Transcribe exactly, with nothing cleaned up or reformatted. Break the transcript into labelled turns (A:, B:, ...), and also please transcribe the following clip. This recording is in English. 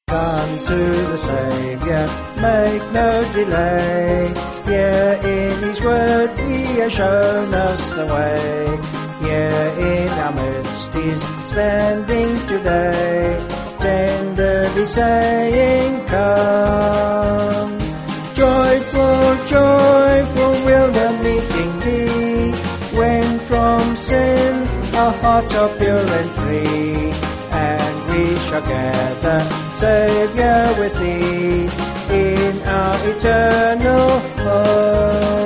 A: Come to the Saviour, make no delay. Here in His word He has shown us the way. Here in our midst He's standing today, tenderly saying, come. Joyful, joyful will the meeting be, when from sin our hearts are pure and free, and we shall gather, Saviour, with Thee in our eternal home.